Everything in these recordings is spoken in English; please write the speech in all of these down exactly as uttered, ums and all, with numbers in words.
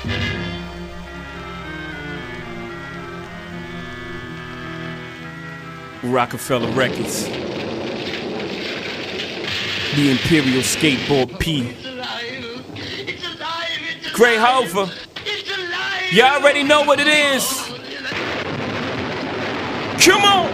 Rockefeller Records. The Imperial Skateboard P. Gray Hover. You already know what it is. Come on!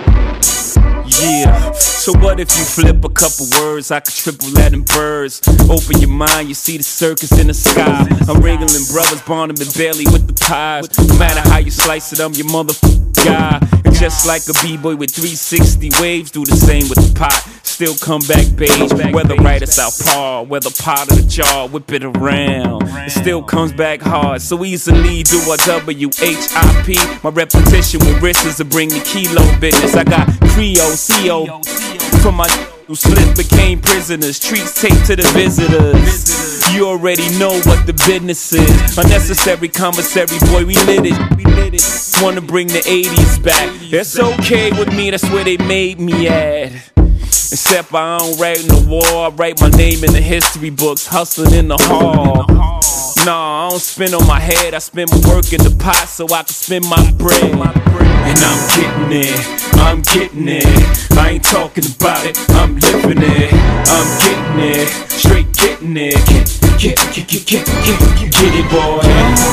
Yeah, so what if you flip a couple words? I could triple that in birds. Open your mind, you see the circus in the sky. I'm wrangling brothers, Barnum and Bailey with the pies. No matter how you slice it, I'm your motherfucking guy. And just like a b-boy with three sixty waves, do the same with the pot. Still come back beige, whether right or southpaw, whether pot or the jar, whip it around. It still comes back hard, so easily do a W H I P. My repetition with wrists to bring the kilo business. I got Creole, C O for my who slipped, became prisoners. Treats taped to the visitors. You already know what the business is. Unnecessary commissary, boy, we lit it. We lit it. Wanna bring the eighties back. It's okay with me, that's where they made me at. Except I don't write in the war, I write my name in the history books, hustling in the hall. Nah, I don't spin on my head, I spend my work in the pot so I can spend my bread. And I'm getting it, I'm getting it. I ain't talking about it, I'm living it. I'm getting it, straight getting it. Get, get, get, get, get, get, get it, boy.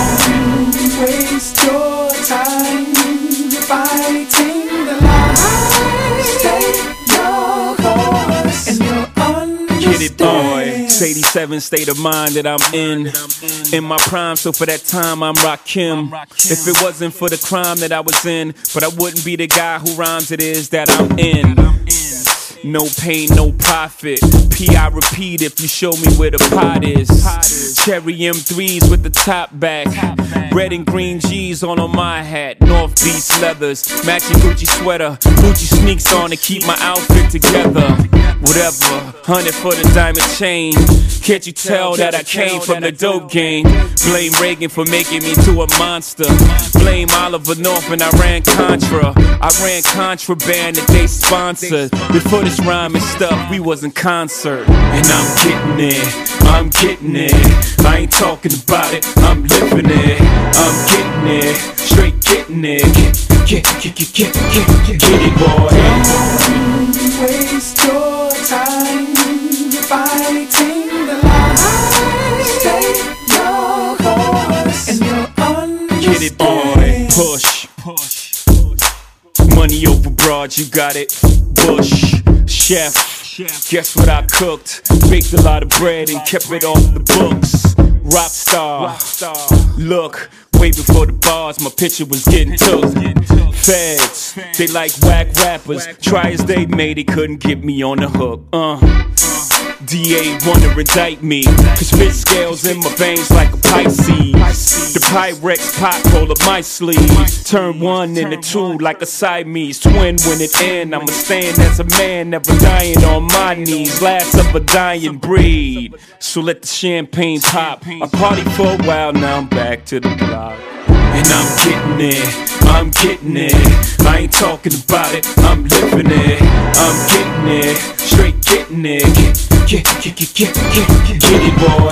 Don't waste your time fighting the line. Stay your course and you'll understand. Get it, boy. It's eighty-seven state of mind that I'm in. In my prime, so for that time I'm Rakim. If it wasn't for the crime that I was in, but I wouldn't be the guy who rhymes it is that I'm in. No pain, no profit. P, I repeat if you show me where the pot is. Cherry M threes with the top back. Red and green G's on on my hat. North Beach leathers, matching Gucci sweater. Gucci sneaks on to keep my outfit together. Whatever, hundred for the diamond chain. Can't you tell that I came from the dope game? Blame Reagan for making me to a monster. Blame Oliver North and I ran Contra. I ran contraband that they sponsored. Before this rhyming stuff, we was in concert. And I'm getting it, I'm getting it. I ain't talking about it, I'm living it. I'm getting it, straight getting it. Get, get, get, get, get, get, get it, boy. Don't waste your time fighting the line. Stay your course and you'll understand. Get it, boy. Push, push. Money over broad, you got it. Bush, chef. Guess what I cooked? Baked a lot of bread and kept it off the books. Rockstar. Look, way before the bars, my picture was getting took. Feds, they like whack rappers. Try as they may, they couldn't get me on the hook. Uh. D A wanna indict me, cause fit scales in my veins like a Pisces. The Pyrex pot roll up my sleeve. Turn one into two like a Siamese twin. When it end, I'ma stand as a man, never dying on my knees. Last of a dying breed. So let the champagne pop. I party for a while, now I'm back to the block. And I'm getting it, I'm getting it. I ain't talking about it, I'm living it. I'm getting it, straight getting it. Get, get, get, get, get, get, get it, boy.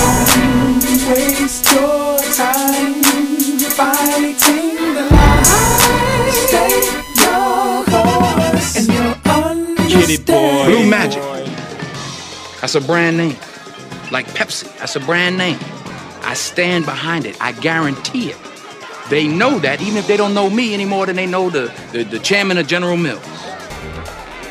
Don't waste your time fighting the line. Stay your course and you'll understand. Get it, boy. Blue Magic, that's a brand name. Like Pepsi, that's a brand name. I stand behind it, I guarantee it. They know that, even if they don't know me any more than they know the, the, the chairman of General Mills.